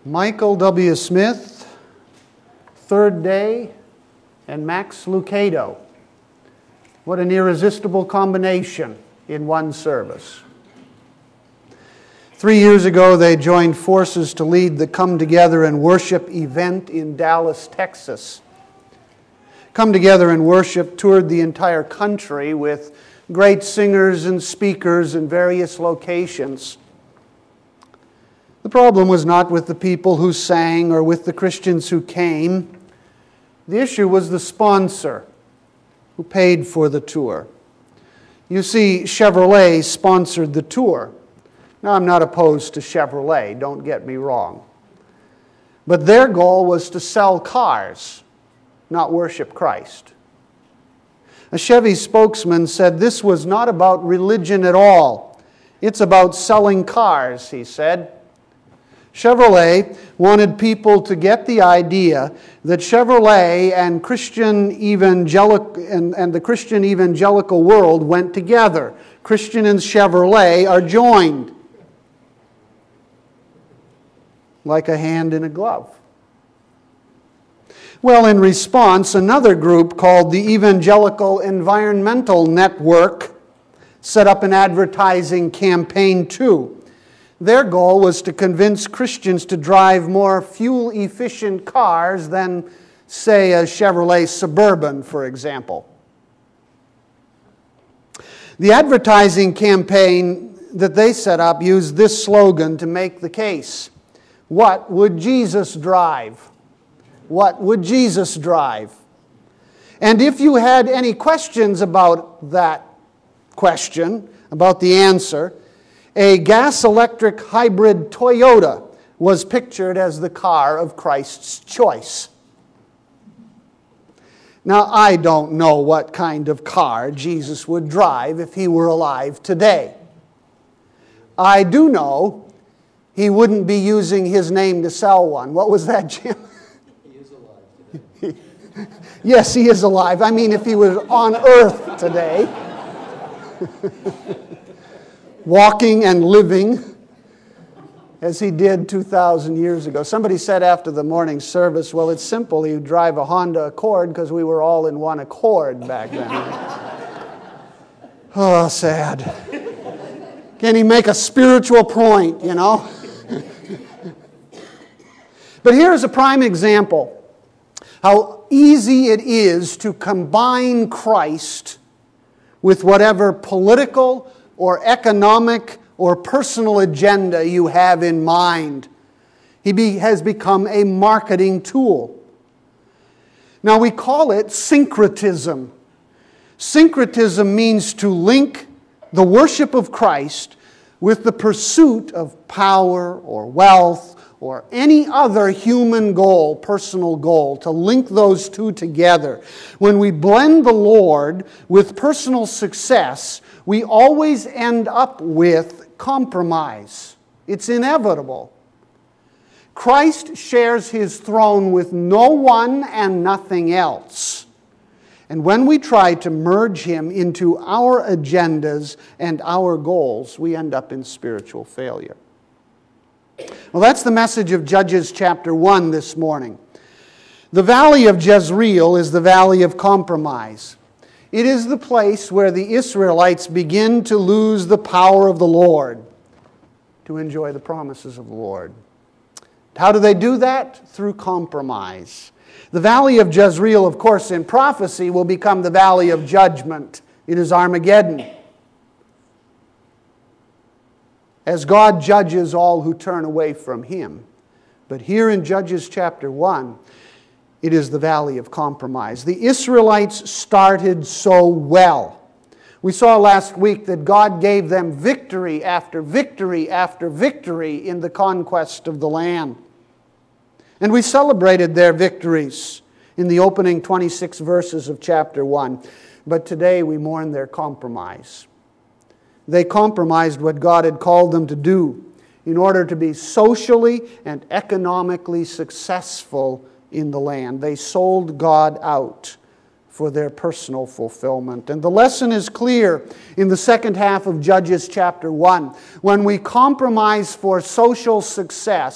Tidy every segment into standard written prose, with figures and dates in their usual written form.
Michael W. Smith, Third Day, and Max Lucado. What an irresistible combination in one service. 3 years ago, they joined forces to lead the Come Together and Worship event in Dallas, Texas. Come Together and Worship toured the entire country with great singers and speakers in various locations. The problem was not with the people who sang or with the Christians who came. The issue was the sponsor who paid for the tour. You see, Chevrolet sponsored the tour. Now, I'm not opposed to Chevrolet, don't get me wrong. But their goal was to sell cars, not worship Christ. A Chevy spokesman said this was not about religion at all. It's about selling cars, he said. Chevrolet wanted people to get the idea that Chevrolet and the Christian evangelical world went together. Christian and Chevrolet are joined like a hand in a glove. Well, in response, another group called the Evangelical Environmental Network set up an advertising campaign too. Their goal was to convince Christians to drive more fuel-efficient cars than, say, a Chevrolet Suburban, for example. The advertising campaign that they set up used this slogan to make the case. What would Jesus drive? What would Jesus drive? And if you had any questions about that question, about the answer, a gas-electric hybrid Toyota was pictured as the car of Christ's choice. Now, I don't know what kind of car Jesus would drive if he were alive today. I do know he wouldn't be using his name to sell one. What was that, Jim? He is alive today. Yes, he is alive. I mean, if he was on earth today. Walking and living as he did 2,000 years ago. Somebody said after the morning service, well, it's simple. He would drive a Honda Accord because we were all in one accord back then. Oh, sad. Can he make a spiritual point, you know? But here's a prime example how easy it is to combine Christ with whatever political or economic or personal agenda you have in mind. He has become a marketing tool. Now we call it syncretism. Syncretism means to link the worship of Christ with the pursuit of power or wealth or any other human goal, personal goal, to link those two together. When we blend the Lord with personal success, we always end up with compromise. It's inevitable. Christ shares his throne with no one and nothing else. And when we try to merge him into our agendas and our goals, we end up in spiritual failure. Well, that's the message of Judges chapter 1 this morning. The valley of Jezreel is the valley of compromise. It is the place where the Israelites begin to lose the power of the Lord to enjoy the promises of the Lord. How do they do that? Through compromise. The valley of Jezreel, of course, in prophecy will become the valley of judgment. It is Armageddon. As God judges all who turn away from him. But here in Judges chapter 1, it is the valley of compromise. The Israelites started so well. We saw last week that God gave them victory after victory after victory in the conquest of the land. And we celebrated their victories in the opening 26 verses of chapter 1. But today we mourn their compromise. They compromised what God had called them to do in order to be socially and economically successful in the land. They sold God out for their personal fulfillment. And the lesson is clear in the second half of Judges chapter 1. When we compromise for social success,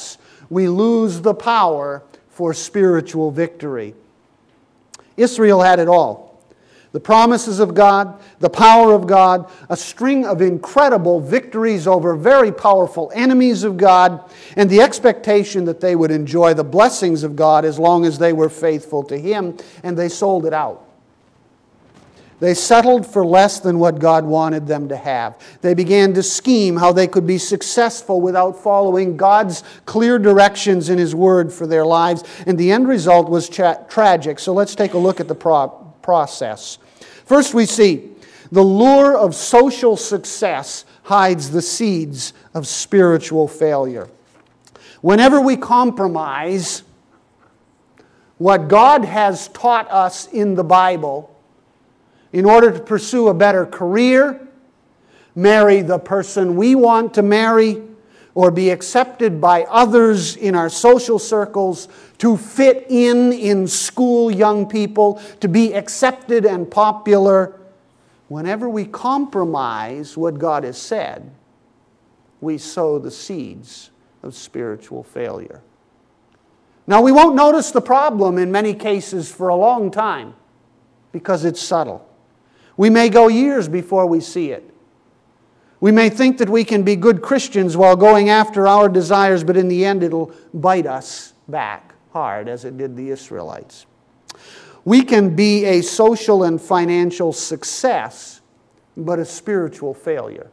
we lose the power for spiritual victory. Israel had it all. The promises of God, the power of God, a string of incredible victories over very powerful enemies of God, and the expectation that they would enjoy the blessings of God as long as they were faithful to Him, and they sold it out. They settled for less than what God wanted them to have. They began to scheme how they could be successful without following God's clear directions in His Word for their lives, and the end result was tragic. So let's take a look at the process. First, we see the lure of social success hides the seeds of spiritual failure. Whenever we compromise what God has taught us in the Bible in order to pursue a better career, marry the person we want to marry, or be accepted by others in our social circles, to fit in school young people, to be accepted and popular. Whenever we compromise what God has said, we sow the seeds of spiritual failure. Now, we won't notice the problem in many cases for a long time because it's subtle. We may go years before we see it. We may think that we can be good Christians while going after our desires, but in the end it'll bite us back hard as it did the Israelites. We can be a social and financial success, but a spiritual failure.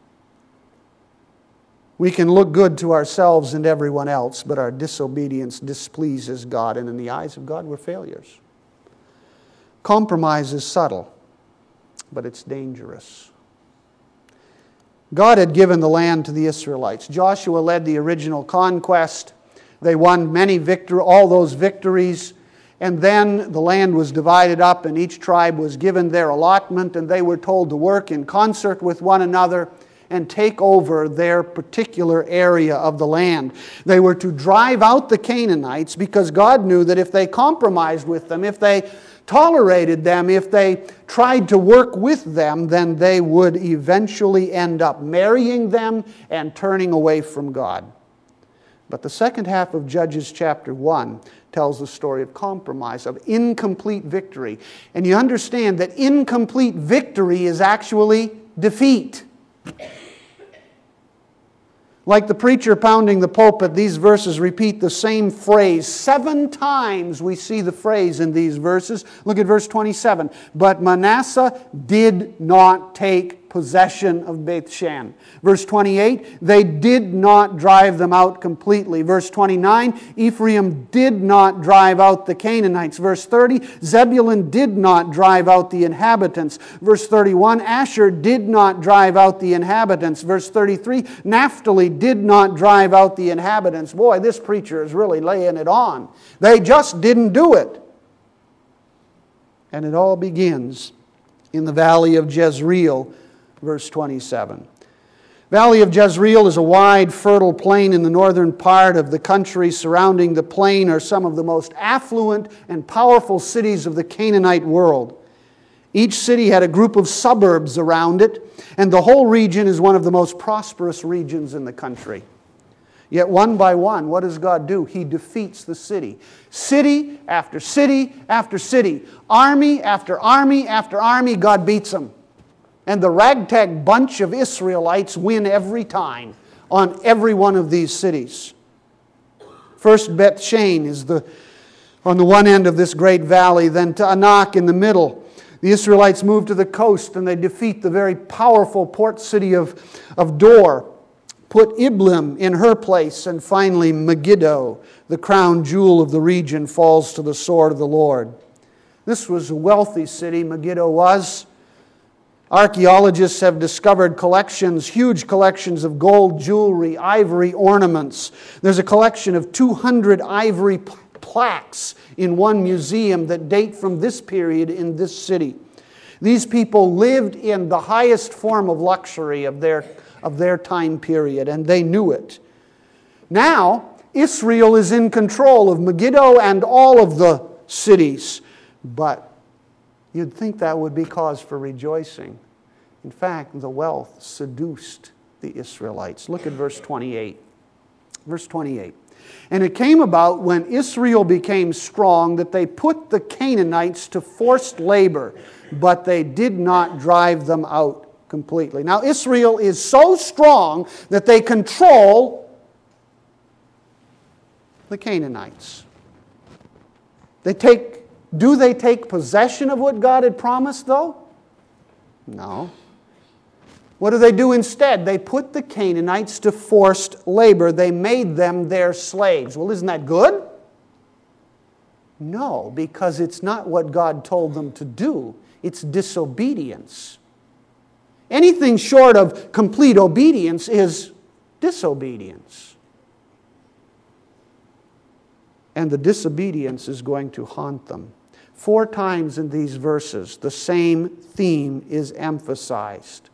We can look good to ourselves and everyone else, but our disobedience displeases God, and in the eyes of God we're failures. Compromise is subtle, but it's dangerous. God had given the land to the Israelites. Joshua led the original conquest. They won all those victories. And then the land was divided up and each tribe was given their allotment, and they were told to work in concert with one another and take over their particular area of the land. They were to drive out the Canaanites because God knew that if they compromised with them, if they tolerated them, if they tried to work with them, then they would eventually end up marrying them and turning away from God. But the second half of Judges chapter 1 tells the story of compromise, of incomplete victory. And you understand that incomplete victory is actually defeat. Like the preacher pounding the pulpit, these verses repeat the same phrase. 7 times we see the phrase in these verses. Look at verse 27. But Manasseh did not take possession of Beth-shan. Verse 28, they did not drive them out completely. Verse 29, Ephraim did not drive out the Canaanites. Verse 30, Zebulun did not drive out the inhabitants. Verse 31, Asher did not drive out the inhabitants. Verse 33, Naphtali did not drive out the inhabitants. Boy, this preacher is really laying it on. They just didn't do it. And it all begins in the valley of Jezreel, verse 27. Valley of Jezreel is a wide, fertile plain in the northern part of the country. Surrounding the plain are some of the most affluent and powerful cities of the Canaanite world. Each city had a group of suburbs around it, and the whole region is one of the most prosperous regions in the country. Yet one by one, what does God do? He defeats the city. City after city after city. Army after army after army, God beats them. And the ragtag bunch of Israelites win every time on every one of these cities. First, Beth-shan is on the one end of this great valley, then Anak in the middle. The Israelites move to the coast and they defeat the very powerful port city of Dor, put Iblim in her place, and finally Megiddo, the crown jewel of the region, falls to the sword of the Lord. This was a wealthy city, Megiddo was. Archaeologists have discovered huge collections of gold jewelry, ivory ornaments. There's a collection of 200 ivory plaques in one museum that date from this period in this city. These people lived in the highest form of luxury of their time period, and they knew it. Now, Israel is in control of Megiddo and all of the cities, but you'd think that would be cause for rejoicing. In fact, the wealth seduced the Israelites. Look at verse 28. Verse 28. And it came about when Israel became strong that they put the Canaanites to forced labor, but they did not drive them out completely. Now Israel is so strong that they control the Canaanites. Do they take possession of what God had promised, though? No. What do they do instead? They put the Canaanites to forced labor. They made them their slaves. Well, isn't that good? No, because it's not what God told them to do. It's disobedience. Anything short of complete obedience is disobedience. And the disobedience is going to haunt them. 4 times in these verses, the same theme is emphasized.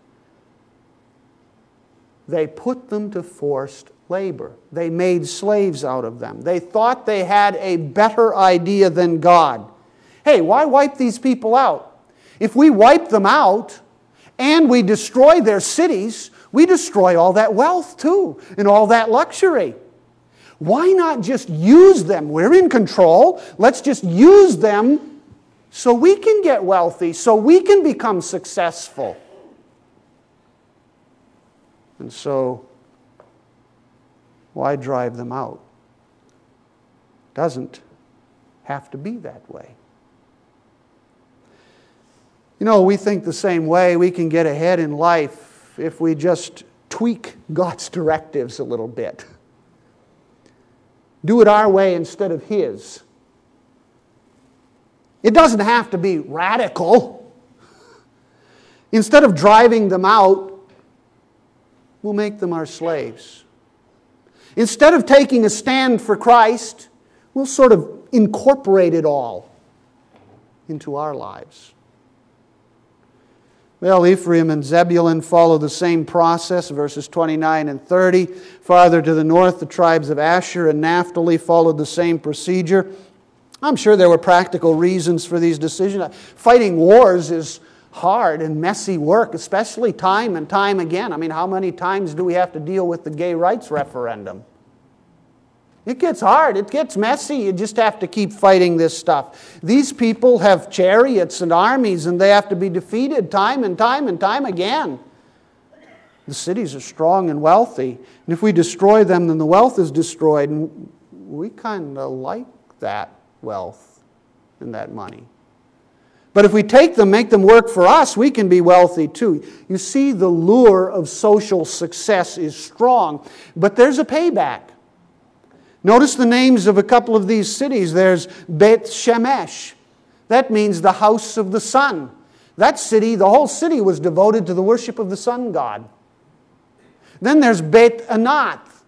They put them to forced labor. They made slaves out of them. They thought they had a better idea than God. Hey, why wipe these people out? If we wipe them out and we destroy their cities, we destroy all that wealth too and all that luxury. Why not just use them? We're in control. Let's just use them so we can get wealthy, so we can become successful. And so, why drive them out? Doesn't have to be that way. You know, we think the same way. We can get ahead in life if we just tweak God's directives a little bit. Do it our way instead of His. It doesn't have to be radical. Instead of driving them out, we'll make them our slaves. Instead of taking a stand for Christ, we'll sort of incorporate it all into our lives. Well, Ephraim and Zebulun follow the same process, verses 29 and 30. Farther to the north, the tribes of Asher and Naphtali followed the same procedure. I'm sure there were practical reasons for these decisions. Fighting wars is hard and messy work, especially time and time again. I mean, how many times do we have to deal with the gay rights referendum? It gets hard. It gets messy. You just have to keep fighting this stuff. These people have chariots and armies, and they have to be defeated time and time and time again. The cities are strong and wealthy. And if we destroy them, then the wealth is destroyed. And we kind of like that wealth and that money. But if we take them, make them work for us, we can be wealthy too. You see, the lure of social success is strong, but there's a payback. Notice the names of a couple of these cities. There's Beth Shemesh. That means the house of the sun. That city, the whole city was devoted to the worship of the sun god. Then there's Beth Anath.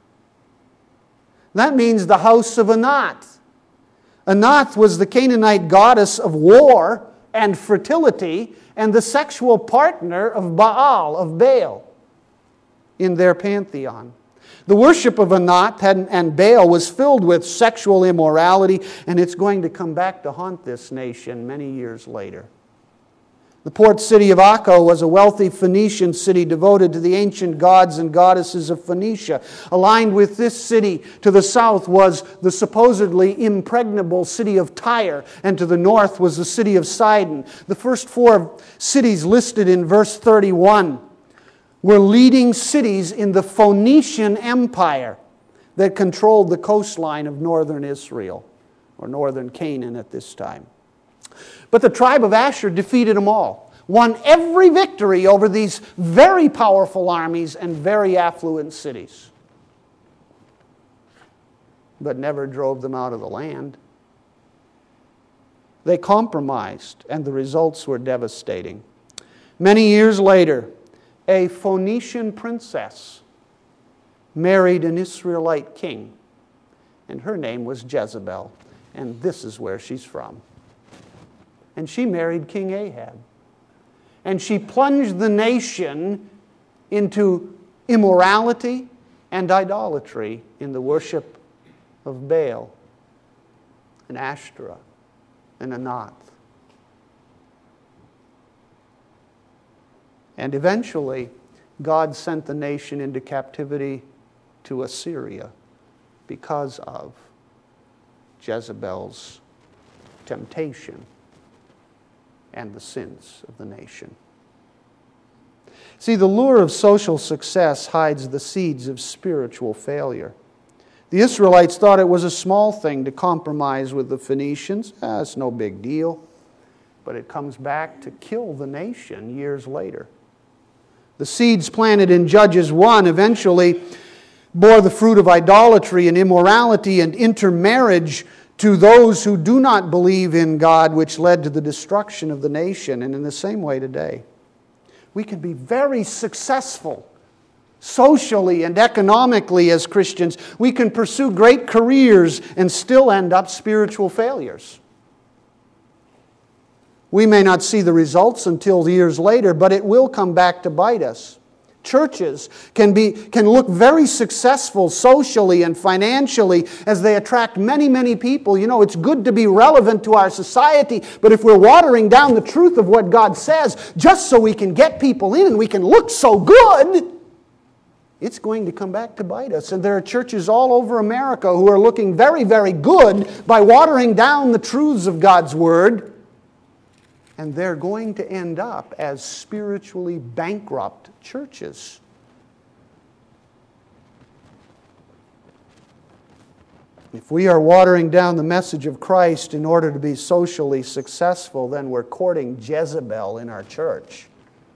That means the house of Anath. Anath was the Canaanite goddess of war and fertility and the sexual partner of Baal in their pantheon. The worship of Anath and Baal was filled with sexual immorality, and it's going to come back to haunt this nation many years later. The port city of Akko was a wealthy Phoenician city devoted to the ancient gods and goddesses of Phoenicia. Aligned with this city to the south was the supposedly impregnable city of Tyre, and to the north was the city of Sidon. The first 4 cities listed in verse 31 were leading cities in the Phoenician Empire that controlled the coastline of northern Israel, or northern Canaan at this time. But the tribe of Asher defeated them all, won every victory over these very powerful armies and very affluent cities, but never drove them out of the land. They compromised, and the results were devastating. Many years later, a Phoenician princess married an Israelite king, and her name was Jezebel, and this is where she's from. And she married King Ahab. And she plunged the nation into immorality and idolatry in the worship of Baal and Ashtoreth and Anath. And eventually, God sent the nation into captivity to Assyria. because of Jezebel's temptation and the sins of the nation. See, the lure of social success hides the seeds of spiritual failure. The Israelites thought it was a small thing to compromise with the Phoenicians. It's no big deal. But it comes back to kill the nation years later. The seeds planted in Judges 1 eventually bore the fruit of idolatry and immorality and intermarriage to those who do not believe in God, which led to the destruction of the nation. And in the same way today, we can be very successful socially and economically as Christians. We can pursue great careers and still end up spiritual failures. We may not see the results until years later, but it will come back to bite us. Churches can look very successful socially and financially as they attract many, many people. You know, it's good to be relevant to our society, but if we're watering down the truth of what God says just so we can get people in and we can look so good, it's going to come back to bite us. And there are churches all over America who are looking very, very good by watering down the truths of God's Word. And they're going to end up as spiritually bankrupt churches. If we are watering down the message of Christ in order to be socially successful, then we're courting Jezebel in our church.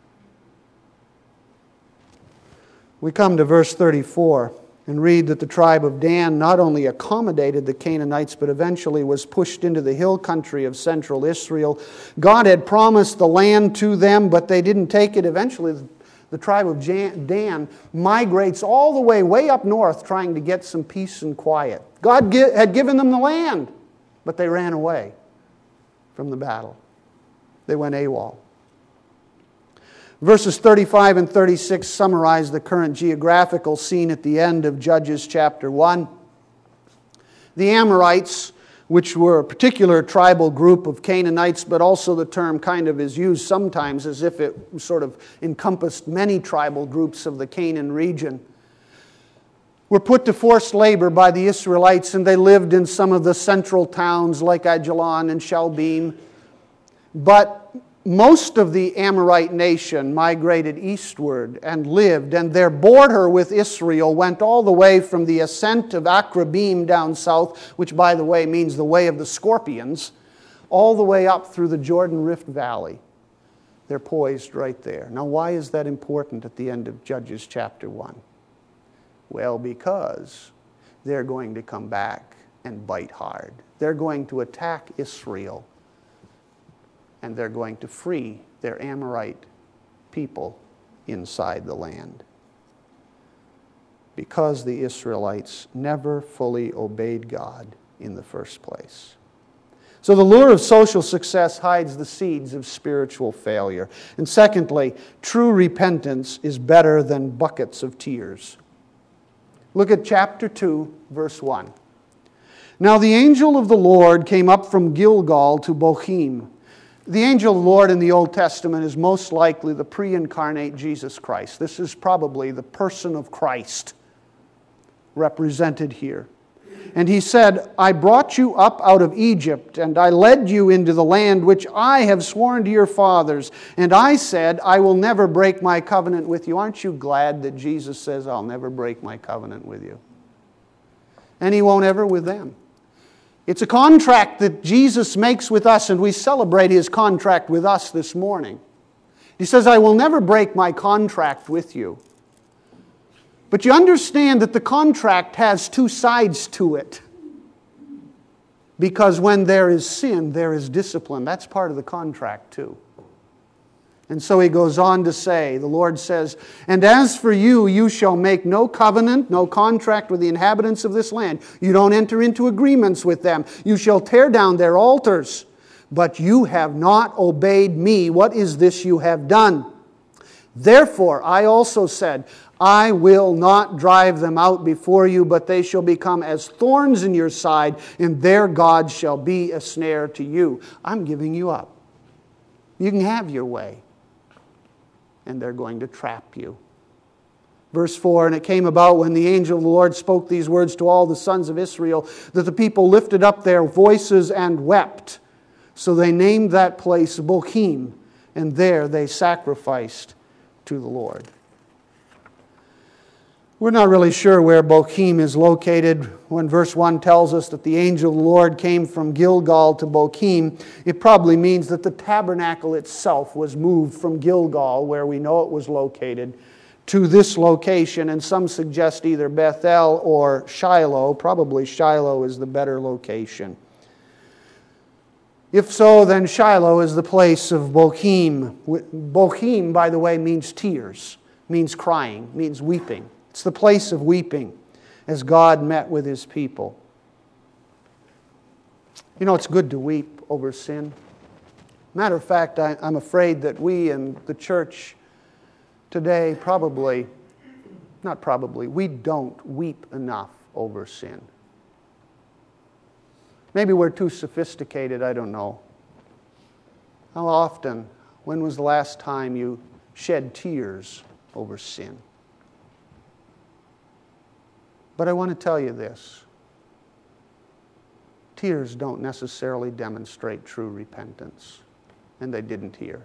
We come to verse 34 and read that the tribe of Dan not only accommodated the Canaanites, but eventually was pushed into the hill country of central Israel. God had promised the land to them, but they didn't take it. Eventually, the tribe of Dan migrates all the way up north, trying to get some peace and quiet. God had given them the land, but they ran away from the battle. They went AWOL. Verses 35 and 36 summarize the current geographical scene at the end of Judges chapter 1. The Amorites, which were a particular tribal group of Canaanites, but also the term kind of is used sometimes as if it sort of encompassed many tribal groups of the Canaan region, were put to forced labor by the Israelites, and they lived in some of the central towns like Ajalon and Shalbim. But most of the Amorite nation migrated eastward and lived, and their border with Israel went all the way from the ascent of Akrabim down south, which, by the way, means the way of the scorpions, all the way up through the Jordan Rift Valley. They're poised right there. Now, why is that important at the end of Judges chapter 1? Well, because they're going to come back and bite hard. They're going to attack Israel, and they're going to free their Amorite people inside the land. Because the Israelites never fully obeyed God in the first place. So the lure of social success hides the seeds of spiritual failure. And secondly, true repentance is better than buckets of tears. Look at chapter 2, verse 1. Now the angel of the Lord came up from Gilgal to Bochim. The angel of the Lord in the Old Testament is most likely the pre-incarnate Jesus Christ. This is probably the person of Christ represented here. And he said, I brought you up out of Egypt, and I led you into the land which I have sworn to your fathers. And I said, I will never break my covenant with you. Aren't you glad that Jesus says, I'll never break my covenant with you? And He won't ever with them. It's a contract that Jesus makes with us, and we celebrate His contract with us this morning. He says, I will never break my contract with you. But you understand that the contract has two sides to it. Because when there is sin, there is discipline. That's part of the contract too. And so he goes on to say, the Lord says, and as for you, you shall make no covenant, no contract with the inhabitants of this land. You don't enter into agreements with them. You shall tear down their altars. But you have not obeyed me. What is this you have done? Therefore, I also said, I will not drive them out before you, but they shall become as thorns in your side, and their God shall be a snare to you. I'm giving you up. You can have your way. And they're going to trap you. Verse 4, and it came about when the angel of the Lord spoke these words to all the sons of Israel, that the people lifted up their voices and wept. So they named that place Bochim, and there they sacrificed to the Lord. We're not really sure where Bochim is located. When verse 1 tells us that the angel of the Lord came from Gilgal to Bochim, it probably means that the tabernacle itself was moved from Gilgal, where we know it was located, to this location. And some suggest either Bethel or Shiloh. Probably Shiloh is the better location. If so, then Shiloh is the place of Bochim. Bochim, by the way, means tears, means crying, means weeping. It's the place of weeping as God met with His people. You know, it's good to weep over sin. Matter of fact, I'm afraid that we in the church today we don't weep enough over sin. Maybe we're too sophisticated, I don't know. How often, when was the last time you shed tears over sin? But I want to tell you this. Tears don't necessarily demonstrate true repentance. And they didn't here.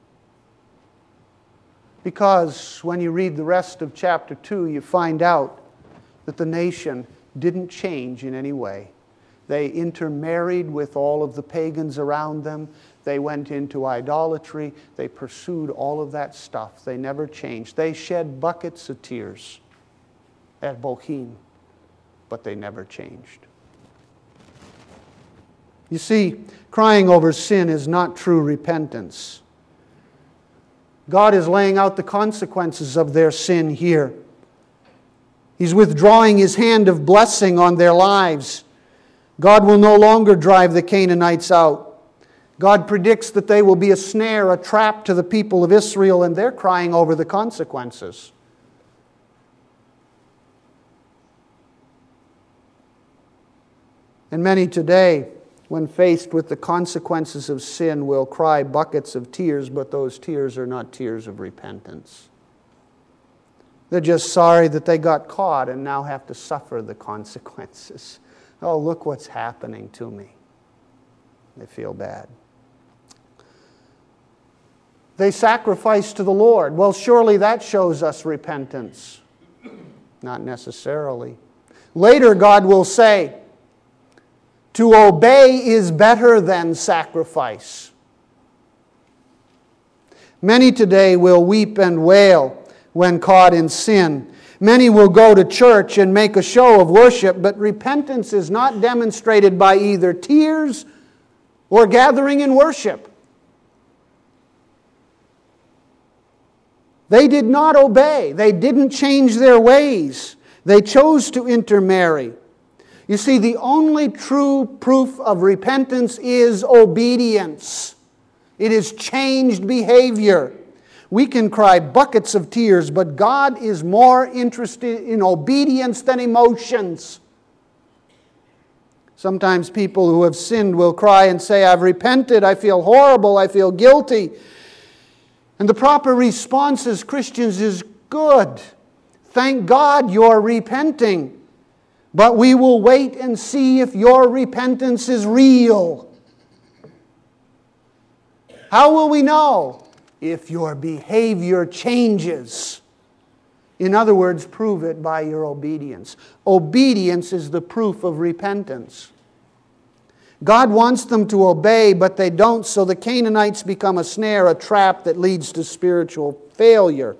Because when you read the rest of chapter 2, you find out that the nation didn't change in any way. They intermarried with all of the pagans around them. They went into idolatry. They pursued all of that stuff. They never changed. They shed buckets of tears at Bochim, but they never changed. You see, crying over sin is not true repentance. God is laying out the consequences of their sin here. He's withdrawing His hand of blessing on their lives. God will no longer drive the Canaanites out. God predicts that they will be a snare, a trap to the people of Israel, and they're crying over the consequences. And many today, when faced with the consequences of sin, will cry buckets of tears, but those tears are not tears of repentance. They're just sorry that they got caught and now have to suffer the consequences. Oh, look what's happening to me. They feel bad. They sacrifice to the Lord. Well, surely that shows us repentance. Not necessarily. Later, God will say, to obey is better than sacrifice. Many today will weep and wail when caught in sin. Many will go to church and make a show of worship, but repentance is not demonstrated by either tears or gathering in worship. They did not obey. They didn't change their ways. They chose to intermarry. You see, the only true proof of repentance is obedience. It is changed behavior. We can cry buckets of tears, but God is more interested in obedience than emotions. Sometimes people who have sinned will cry and say, I've repented, I feel horrible, I feel guilty. And the proper response as Christians is good. Thank God you're repenting. But we will wait and see if your repentance is real. How will we know? If your behavior changes. In other words, prove it by your obedience. Obedience is the proof of repentance. God wants them to obey, but they don't, so the Canaanites become a snare, a trap that leads to spiritual failure.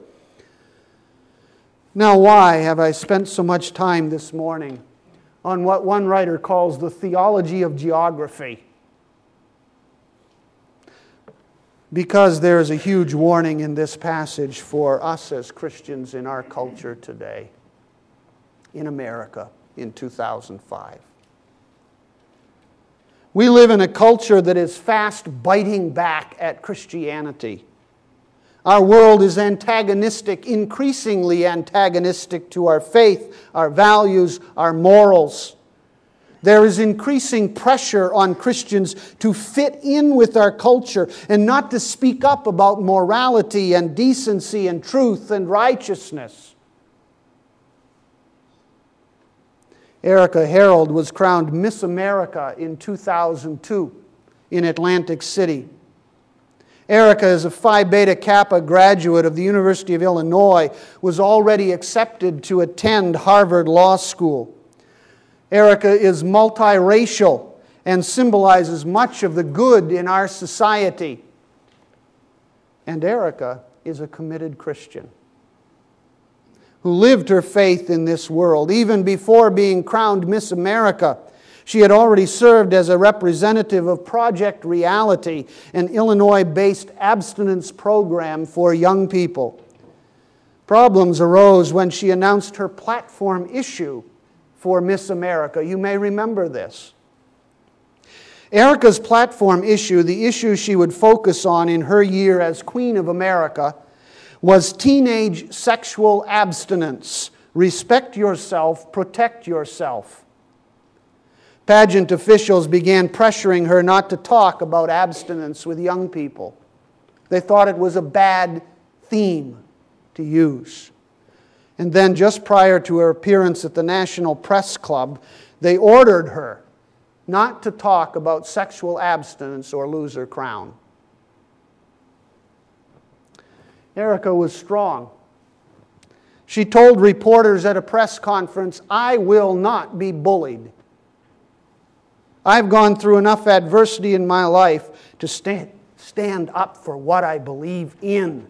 Now, why have I spent so much time this morning on what one writer calls the theology of geography? Because there is a huge warning in this passage for us as Christians in our culture today, in America, in 2005. We live in a culture that is fast biting back at Christianity. Our world is antagonistic, increasingly antagonistic to our faith, our values, our morals. There is increasing pressure on Christians to fit in with our culture and not to speak up about morality and decency and truth and righteousness. Erica Harold was crowned Miss America in 2002 in Atlantic City. Erica is a Phi Beta Kappa graduate of the University of Illinois, was already accepted to attend Harvard Law School. Erica is multiracial and symbolizes much of the good in our society. And Erica is a committed Christian who lived her faith in this world. Even before being crowned Miss America, she had already served as a representative of Project Reality, an Illinois-based abstinence program for young people. Problems arose when she announced her platform issue for Miss America. You may remember this. Erica's platform issue, the issue she would focus on in her year as Queen of America, was teenage sexual abstinence. Respect yourself, protect yourself. Pageant officials began pressuring her not to talk about abstinence with young people. They thought it was a bad theme to use. And then just prior to her appearance at the National Press Club, they ordered her not to talk about sexual abstinence or lose her crown. Erica was strong. She told reporters at a press conference, "I will not be bullied. I've gone through enough adversity in my life to stand up for what I believe in."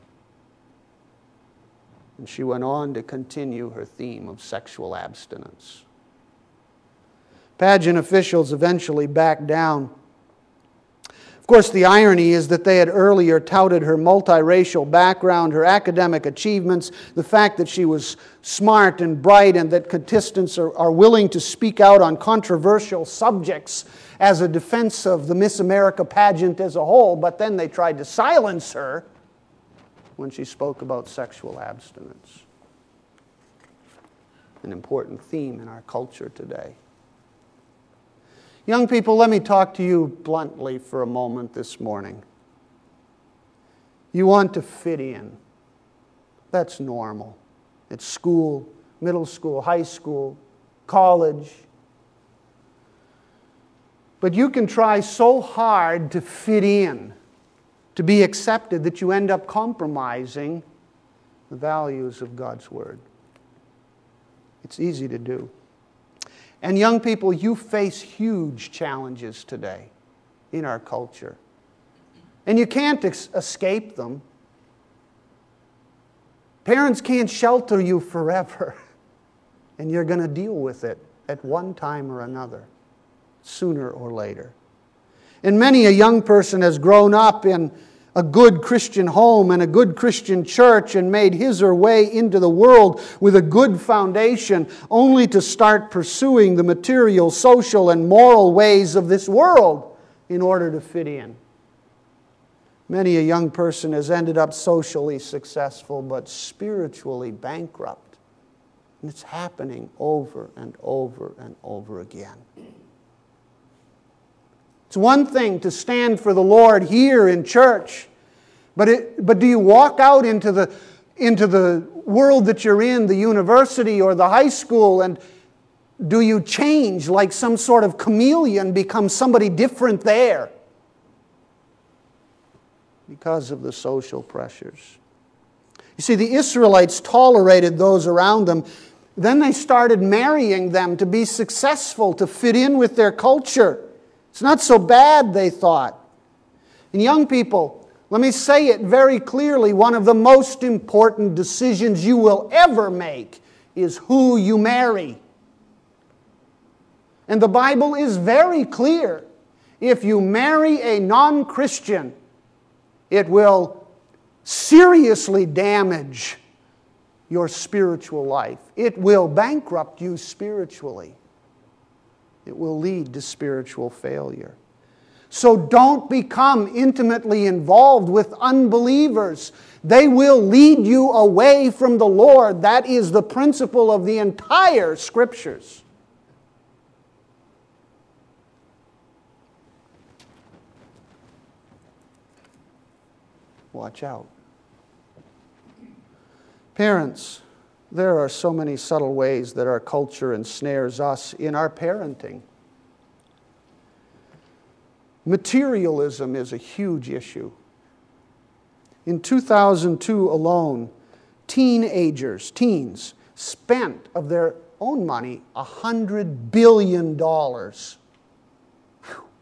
And she went on to continue her theme of sexual abstinence. Pageant officials eventually backed down. Of course, the irony is that they had earlier touted her multiracial background, her academic achievements, the fact that she was smart and bright, and that contestants are willing to speak out on controversial subjects as a defense of the Miss America pageant as a whole, but then they tried to silence her when she spoke about sexual abstinence. An important theme in our culture today. Young people, let me talk to you bluntly for a moment this morning. You want to fit in. That's normal. It's school, middle school, high school, college. But you can try so hard to fit in, to be accepted, that you end up compromising the values of God's Word. It's easy to do. And young people, you face huge challenges today in our culture. And you can't escape them. Parents can't shelter you forever. And you're going to deal with it at one time or another, sooner or later. And many a young person has grown up in a good Christian home and a good Christian church and made his or her way into the world with a good foundation, only to start pursuing the material, social, and moral ways of this world in order to fit in. Many a young person has ended up socially successful but spiritually bankrupt. And it's happening over and over and over again. It's one thing to stand for the Lord here in church, but do you walk out into the world that you're in, the university or the high school, and do you change like some sort of chameleon, become somebody different there because of the social pressures? You see, the Israelites tolerated those around them. Then they started marrying them to be successful, to fit in with their culture. It's not so bad, they thought. And young people, let me say it very clearly, one of the most important decisions you will ever make is who you marry. And the Bible is very clear. If you marry a non-Christian, it will seriously damage your spiritual life. It will bankrupt you spiritually. It will lead to spiritual failure. So don't become intimately involved with unbelievers. They will lead you away from the Lord. That is the principle of the entire Scriptures. Watch out. Parents, There are so many subtle ways that our culture ensnares us in our parenting. Materialism is a huge issue. In 2002 alone, teens, spent of their own money $100 billion. Whew.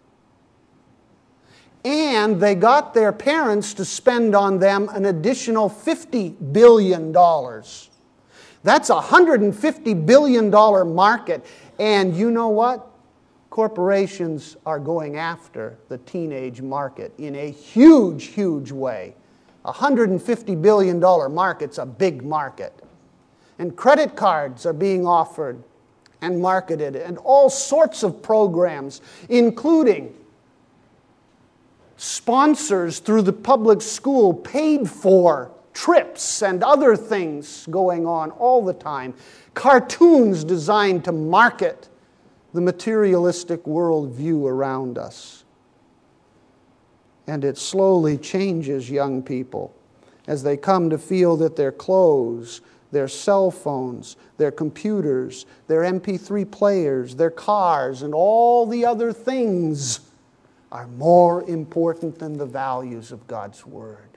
And they got their parents to spend on them an additional $50 billion. That's a $150 billion market. And you know what? Corporations are going after the teenage market in a huge, huge way. A $150 billion market's a big market. And credit cards are being offered and marketed, and all sorts of programs, including sponsors through the public school, paid for trips and other things going on all the time. Cartoons designed to market the materialistic worldview around us. And it slowly changes young people as they come to feel that their clothes, their cell phones, their computers, their MP3 players, their cars, and all the other things are more important than the values of God's Word.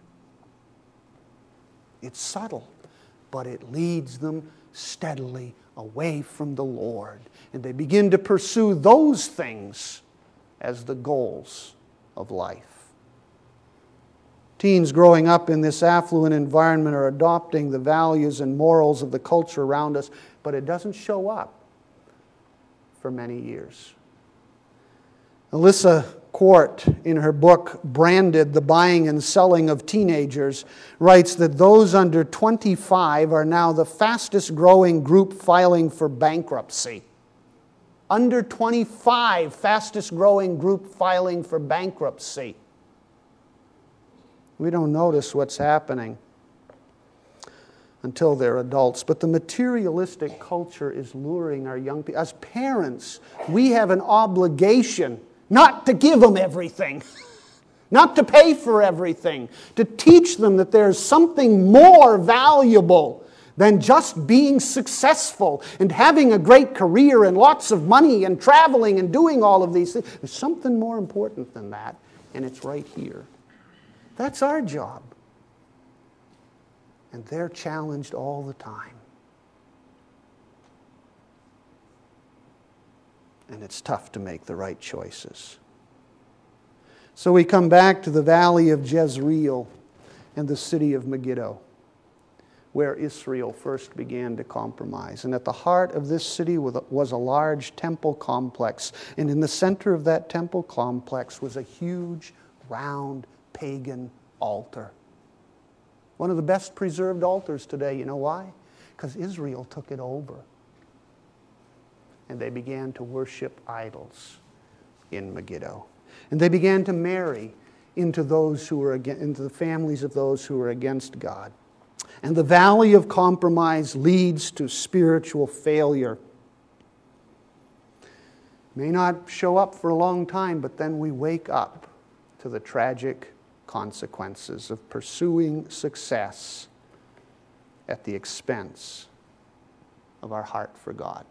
It's subtle, but it leads them steadily away from the Lord. And they begin to pursue those things as the goals of life. Teens growing up in this affluent environment are adopting the values and morals of the culture around us, but it doesn't show up for many years. Alyssa Quart, in her book Branded, The Buying and Selling of Teenagers, writes that those under 25 are now the fastest growing group filing for bankruptcy. Under 25, fastest growing group filing for bankruptcy. We don't notice what's happening until they're adults. But the materialistic culture is luring our young people. As parents, we have an obligation not to give them everything, not to pay for everything, to teach them that there's something more valuable than just being successful and having a great career and lots of money and traveling and doing all of these things. There's something more important than that, and it's right here. That's our job. And they're challenged all the time. And it's tough to make the right choices. So we come back to the valley of Jezreel and the city of Megiddo, where Israel first began to compromise. And at the heart of this city was a large temple complex. And in the center of that temple complex was a huge, round, pagan altar. One of the best preserved altars today. You know why? Because Israel took it over. And they began to worship idols in Megiddo. And they began to marry into the families of those who were against God. And the valley of compromise leads to spiritual failure. May not show up for a long time, but then we wake up to the tragic consequences of pursuing success at the expense of our heart for God.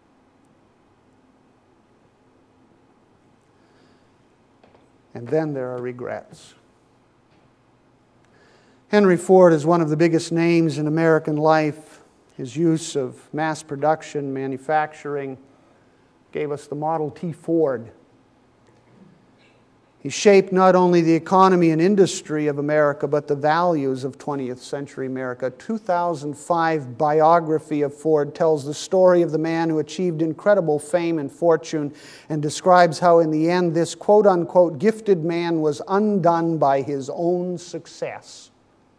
And then there are regrets. Henry Ford is one of the biggest names in American life. His use of mass production, manufacturing, gave us the Model T Ford. He shaped not only the economy and industry of America, but the values of 20th century America. A 2005 biography of Ford tells the story of the man who achieved incredible fame and fortune and describes how in the end this quote-unquote gifted man was undone by his own success.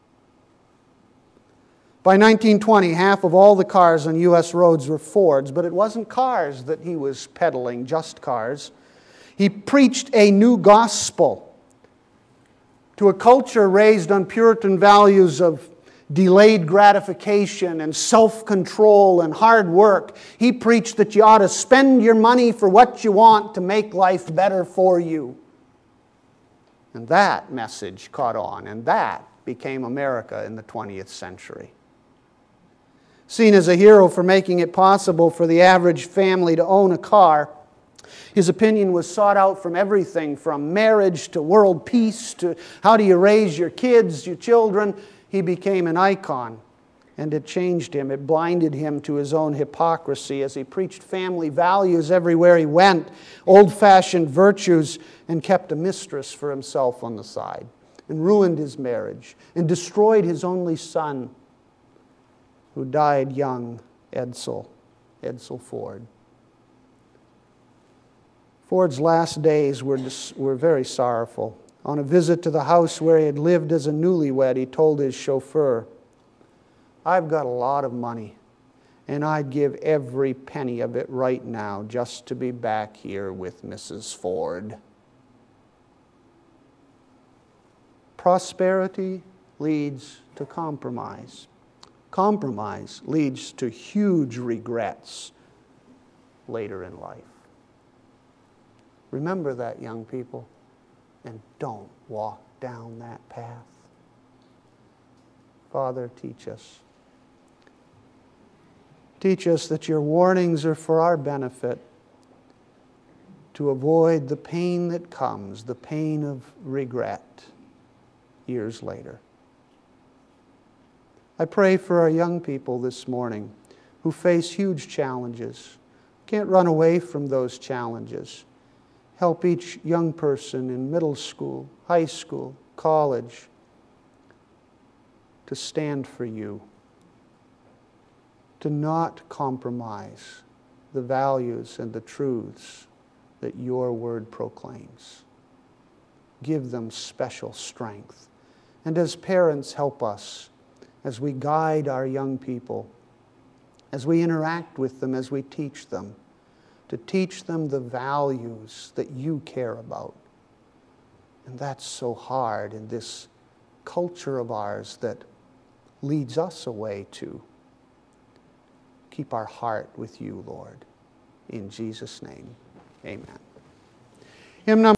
By 1920, half of all the cars on U.S. roads were Fords, but it wasn't cars that he was peddling, just cars. He preached a new gospel to a culture raised on Puritan values of delayed gratification and self-control and hard work. He preached that you ought to spend your money for what you want to make life better for you. And that message caught on, and that became America in the 20th century. Seen as a hero for making it possible for the average family to own a car, his opinion was sought out from everything from marriage to world peace to how do you raise your kids, your children. He became an icon, and it changed him. It blinded him to his own hypocrisy as he preached family values everywhere he went, old-fashioned virtues, and kept a mistress for himself on the side, and ruined his marriage, and destroyed his only son, who died young, Edsel Ford. Ford's last days were very sorrowful. On a visit to the house where he had lived as a newlywed, he told his chauffeur, "I've got a lot of money, and I'd give every penny of it right now just to be back here with Mrs. Ford." Prosperity leads to compromise. Compromise leads to huge regrets later in life. Remember that, young people, and don't walk down that path. Father, teach us. Teach us that your warnings are for our benefit, to avoid the pain that comes, the pain of regret years later. I pray for our young people this morning who face huge challenges. Can't run away from those challenges. Help each young person in middle school, high school, college to stand for you, to not compromise the values and the truths that your word proclaims. Give them special strength. And as parents, help us as we guide our young people, as we interact with them, as we teach them, to teach them the values that you care about. And that's so hard in this culture of ours that leads us away to keep our heart with you, Lord. In Jesus' name, amen. Hymn number